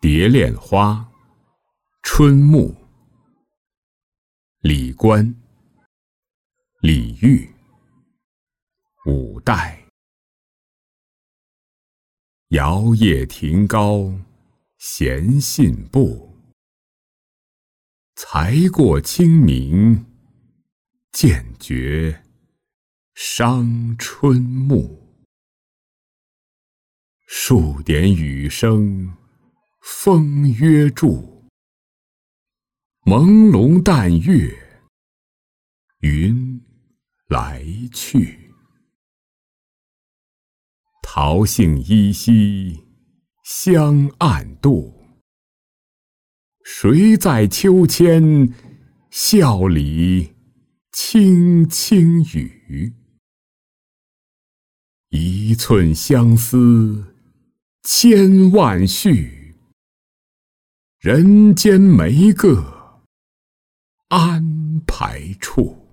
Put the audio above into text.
蝶恋花，春暮。李观，李煜，五代。摇曳亭高闲信步，才过清明，渐觉伤春暮。数点雨声风约住，朦胧淡月云来去。桃杏依稀香暗度，谁在秋千笑里轻轻语？一寸相思千万绪，人间没个安排处。